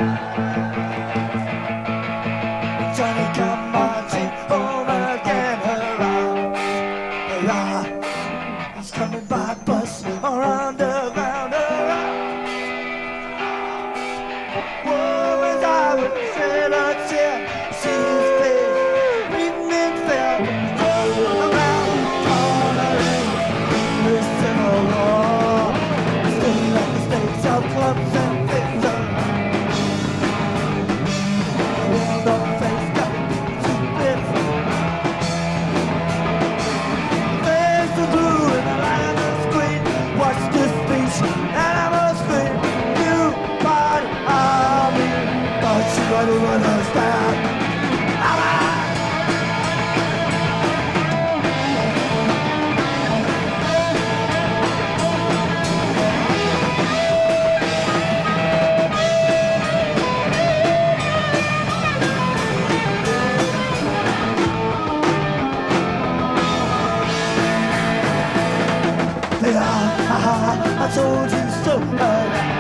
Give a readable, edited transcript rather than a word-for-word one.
Johnny, come on, take home again, hurrah, hurrah. He's coming by bus or underground, hurrah. Woe as I would shed a tear, see his face, beaten and fair, around the corner in the Civil War. Still like the states of clubs and victims. World on face got two bits. Face the blue and the line is green. Watch this speech and I must scream. You part of me, but you don't understand. I told you so.